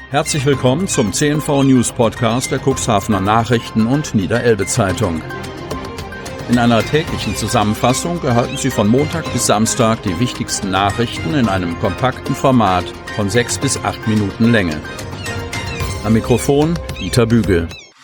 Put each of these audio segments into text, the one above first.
Herzlich willkommen zum CNV News Podcast der Cuxhavener Nachrichten und Niederelbe Zeitung. In einer täglichen Zusammenfassung erhalten Sie von Montag bis Samstag die wichtigsten Nachrichten in einem kompakten Format von 6 bis 8 Minuten Länge. Am Mikrofon Dieter Bügel.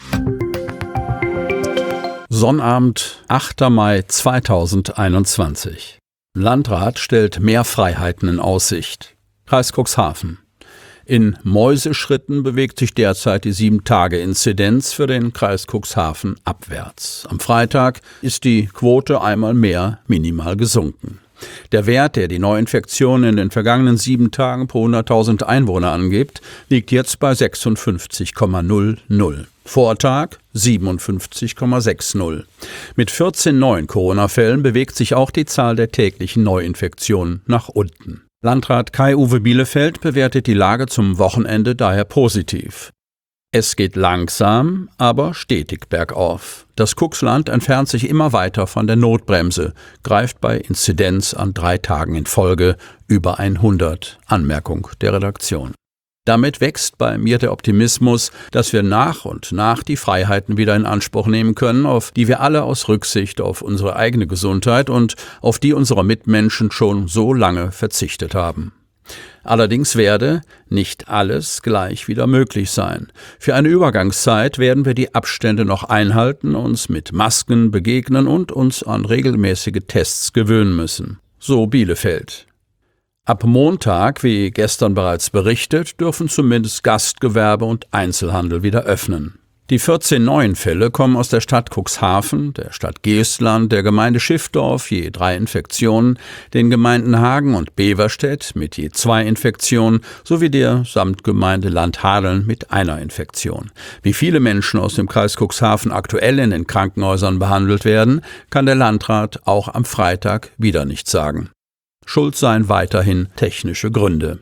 Sonnabend, 8. Mai 2021. Landrat stellt mehr Freiheiten in Aussicht. Kreis Cuxhaven. In Mäuseschritten bewegt sich derzeit die 7-Tage-Inzidenz für den Kreis Cuxhaven abwärts. Am Freitag ist die Quote einmal mehr minimal gesunken. Der Wert, der die Neuinfektionen in den vergangenen 7 Tagen pro 100.000 Einwohner angibt, liegt jetzt bei 56,00. Vortag 57,60. Mit 14 neuen Corona-Fällen bewegt sich auch die Zahl der täglichen Neuinfektionen nach unten. Landrat Kai-Uwe Bielefeld bewertet die Lage zum Wochenende daher positiv. Es geht langsam, aber stetig bergauf. Das Cuxland entfernt sich immer weiter von der Notbremse, greift bei Inzidenz an 3 Tagen in Folge über 100. Anmerkung der Redaktion. Damit wächst bei mir der Optimismus, dass wir nach und nach die Freiheiten wieder in Anspruch nehmen können, auf die wir alle aus Rücksicht auf unsere eigene Gesundheit und auf die unserer Mitmenschen schon so lange verzichtet haben. Allerdings werde nicht alles gleich wieder möglich sein. Für eine Übergangszeit werden wir die Abstände noch einhalten, uns mit Masken begegnen und uns an regelmäßige Tests gewöhnen müssen. So Bielefeld. Ab Montag, wie gestern bereits berichtet, dürfen zumindest Gastgewerbe und Einzelhandel wieder öffnen. Die 14 neuen Fälle kommen aus der Stadt Cuxhaven, der Stadt Geestland, der Gemeinde Schiffdorf je 3 Infektionen, den Gemeinden Hagen und Beverstedt mit je 2 Infektionen sowie der Samtgemeinde Landhadeln mit 1 Infektion. Wie viele Menschen aus dem Kreis Cuxhaven aktuell in den Krankenhäusern behandelt werden, kann der Landrat auch am Freitag wieder nicht sagen. Schuld seien weiterhin technische Gründe.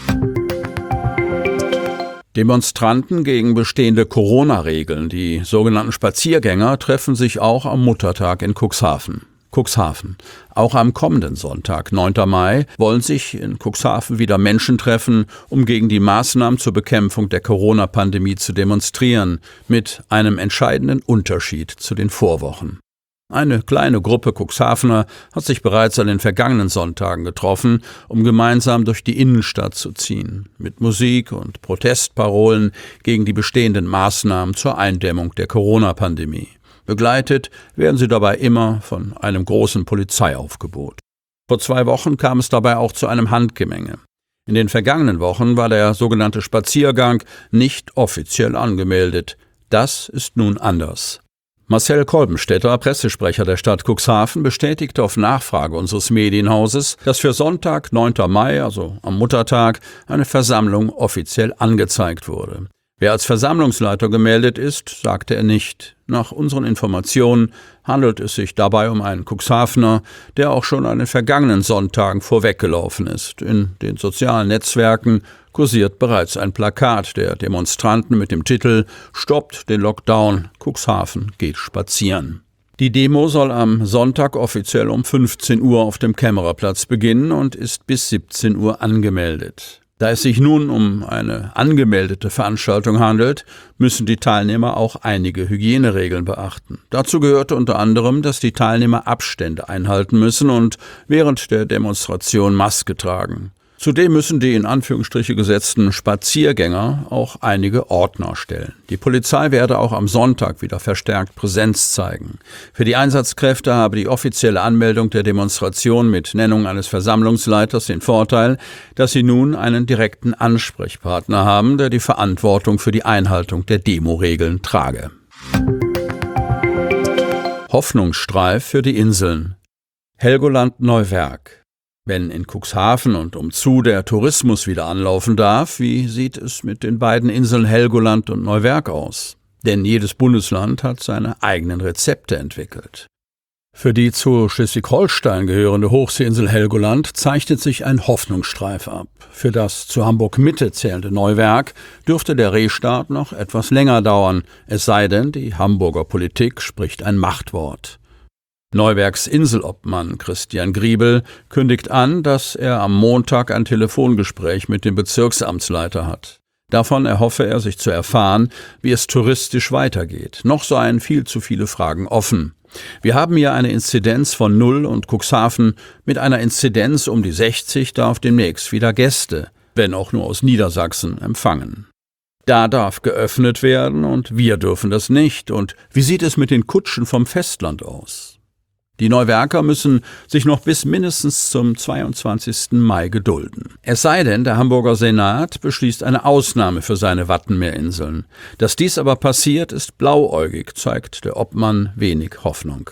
Demonstranten gegen bestehende Corona-Regeln, die sogenannten Spaziergänger, treffen sich auch am Muttertag in Cuxhaven. Auch am kommenden Sonntag, 9. Mai, wollen sich in Cuxhaven wieder Menschen treffen, um gegen die Maßnahmen zur Bekämpfung der Corona-Pandemie zu demonstrieren, mit einem entscheidenden Unterschied zu den Vorwochen. Eine kleine Gruppe Cuxhavener hat sich bereits an den vergangenen Sonntagen getroffen, um gemeinsam durch die Innenstadt zu ziehen, mit Musik und Protestparolen gegen die bestehenden Maßnahmen zur Eindämmung der Corona-Pandemie. Begleitet werden sie dabei immer von einem großen Polizeiaufgebot. Vor 2 Wochen kam es dabei auch zu einem Handgemenge. In den vergangenen Wochen war der sogenannte Spaziergang nicht offiziell angemeldet. Das ist nun anders. Marcel Kolbenstädter, Pressesprecher der Stadt Cuxhaven, bestätigte auf Nachfrage unseres Medienhauses, dass für Sonntag, 9. Mai, also am Muttertag, eine Versammlung offiziell angezeigt wurde. Wer als Versammlungsleiter gemeldet ist, sagte er nicht. Nach unseren Informationen handelt es sich dabei um einen Cuxhavener, der auch schon an den vergangenen Sonntagen vorweggelaufen ist. In den sozialen Netzwerken kursiert bereits ein Plakat der Demonstranten mit dem Titel »Stoppt den Lockdown, Cuxhaven geht spazieren«. Die Demo soll am Sonntag offiziell um 15 Uhr auf dem Kämmererplatz beginnen und ist bis 17 Uhr angemeldet. Da es sich nun um eine angemeldete Veranstaltung handelt, müssen die Teilnehmer auch einige Hygieneregeln beachten. Dazu gehörte unter anderem, dass die Teilnehmer Abstände einhalten müssen und während der Demonstration Maske tragen. Zudem müssen die in Anführungsstriche gesetzten Spaziergänger auch einige Ordner stellen. Die Polizei werde auch am Sonntag wieder verstärkt Präsenz zeigen. Für die Einsatzkräfte habe die offizielle Anmeldung der Demonstration mit Nennung eines Versammlungsleiters den Vorteil, dass sie nun einen direkten Ansprechpartner haben, der die Verantwortung für die Einhaltung der Demo-Regeln trage. Hoffnungsstreif für die Inseln. Helgoland-Neuwerk. Wenn in Cuxhaven und umzu der Tourismus wieder anlaufen darf, wie sieht es mit den beiden Inseln Helgoland und Neuwerk aus? Denn jedes Bundesland hat seine eigenen Rezepte entwickelt. Für die zu Schleswig-Holstein gehörende Hochseeinsel Helgoland zeichnet sich ein Hoffnungsstreif ab. Für das zu Hamburg-Mitte zählende Neuwerk dürfte der Restart noch etwas länger dauern, es sei denn, die Hamburger Politik spricht ein Machtwort. Neuwerks Inselobmann Christian Griebel kündigt an, dass er am Montag ein Telefongespräch mit dem Bezirksamtsleiter hat. Davon erhoffe er, sich zu erfahren, wie es touristisch weitergeht. Noch seien viel zu viele Fragen offen. Wir haben hier eine Inzidenz von 0 und Cuxhaven mit einer Inzidenz um die 60 darf demnächst wieder Gäste, wenn auch nur aus Niedersachsen, empfangen. Da darf geöffnet werden und wir dürfen das nicht. Und wie sieht es mit den Kutschen vom Festland aus? Die Neuwerker müssen sich noch bis mindestens zum 22. Mai gedulden. Es sei denn, der Hamburger Senat beschließt eine Ausnahme für seine Wattenmeerinseln. Dass dies aber passiert, ist blauäugig, zeigt der Obmann wenig Hoffnung.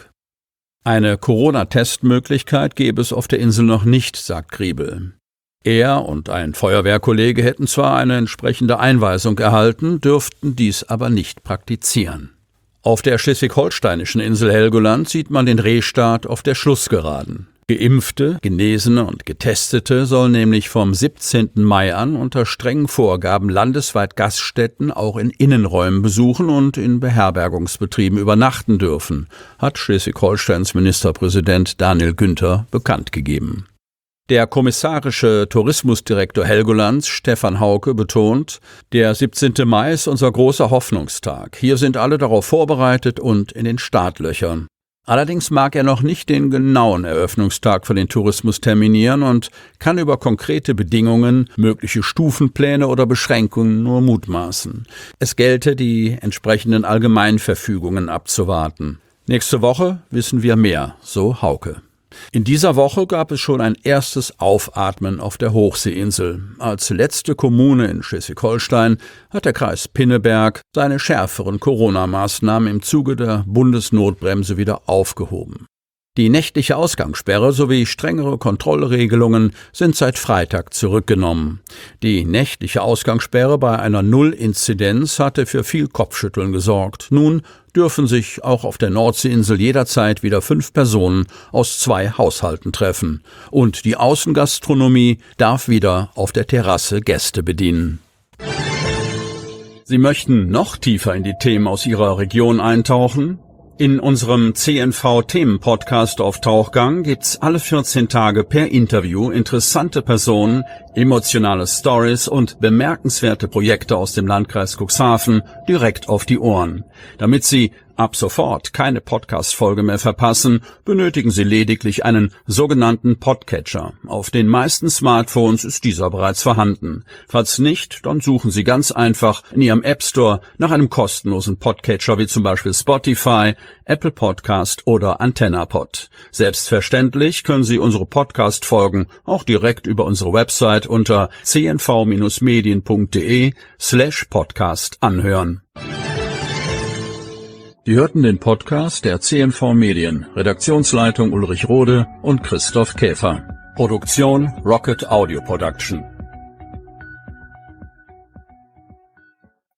Eine Corona-Testmöglichkeit gäbe es auf der Insel noch nicht, sagt Griebel. Er und ein Feuerwehrkollege hätten zwar eine entsprechende Einweisung erhalten, dürften dies aber nicht praktizieren. Auf der schleswig-holsteinischen Insel Helgoland sieht man den Restart auf der Schlussgeraden. Geimpfte, Genesene und Getestete sollen nämlich vom 17. Mai an unter strengen Vorgaben landesweit Gaststätten auch in Innenräumen besuchen und in Beherbergungsbetrieben übernachten dürfen, hat Schleswig-Holsteins Ministerpräsident Daniel Günther bekannt gegeben. Der kommissarische Tourismusdirektor Helgolands, Stefan Hauke, betont, der 17. Mai ist unser großer Hoffnungstag. Hier sind alle darauf vorbereitet und in den Startlöchern. Allerdings mag er noch nicht den genauen Eröffnungstag für den Tourismus terminieren und kann über konkrete Bedingungen, mögliche Stufenpläne oder Beschränkungen nur mutmaßen. Es gelte, die entsprechenden Allgemeinverfügungen abzuwarten. Nächste Woche wissen wir mehr, so Hauke. In dieser Woche gab es schon ein erstes Aufatmen auf der Hochseeinsel. Als letzte Kommune in Schleswig-Holstein hat der Kreis Pinneberg seine schärferen Corona-Maßnahmen im Zuge der Bundesnotbremse wieder aufgehoben. Die nächtliche Ausgangssperre sowie strengere Kontrollregelungen sind seit Freitag zurückgenommen. Die nächtliche Ausgangssperre bei einer Null-Inzidenz hatte für viel Kopfschütteln gesorgt. Nun dürfen sich auch auf der Nordseeinsel jederzeit wieder 5 Personen aus 2 Haushalten treffen. Und die Außengastronomie darf wieder auf der Terrasse Gäste bedienen. Sie möchten noch tiefer in die Themen aus Ihrer Region eintauchen? In unserem CNV-Themen-Podcast auf Tauchgang gibt's alle 14 Tage per Interview interessante Personen, emotionale Stories und bemerkenswerte Projekte aus dem Landkreis Cuxhaven direkt auf die Ohren. Damit Sie ab sofort keine Podcast-Folge mehr verpassen, benötigen Sie lediglich einen sogenannten Podcatcher. Auf den meisten Smartphones ist dieser bereits vorhanden. Falls nicht, dann suchen Sie ganz einfach in Ihrem App Store nach einem kostenlosen Podcatcher wie zum Beispiel Spotify, Apple Podcast oder AntennaPod. Selbstverständlich können Sie unsere Podcast-Folgen auch direkt über unsere Website unter cnv-medien.de/podcast anhören. Sie hörten den Podcast der CNV Medien, Redaktionsleitung Ulrich Rode und Christoph Käfer. Produktion Rocket Audio Production.